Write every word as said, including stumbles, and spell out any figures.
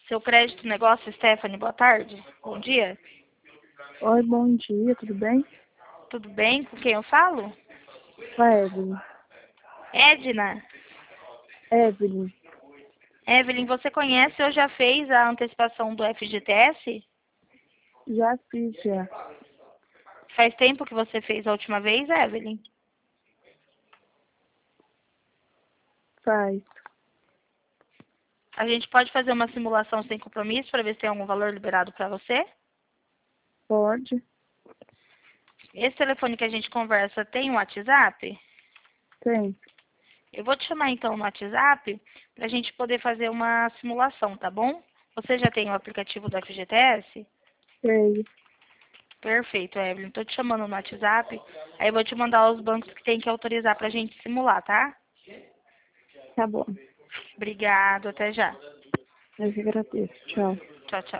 Seu crédito negócio, Stephanie, boa tarde. Bom dia. Oi, bom dia, tudo bem? Tudo bem? Com quem eu falo? Com a Evelyn. Edna. Evelyn, Evelyn, você conhece ou já fez a antecipação do F G T S? já fiz já. Faz tempo que você fez a última vez, Evelyn? Faz. A gente pode fazer uma simulação sem compromisso para ver se tem algum valor liberado para você? Pode? Esse telefone que a gente conversa tem um WhatsApp? Tem. Eu vou te chamar então no WhatsApp para a gente poder fazer uma simulação, tá bom? Você já tem o aplicativo do F G T S? Sei. Perfeito, Evelyn. Estou te chamando no WhatsApp. Aí eu vou te mandar os bancos que tem que autorizar para a gente simular, tá? Tá bom. Obrigado, até já. Eu que agradeço. Tchau. Tchau, tchau.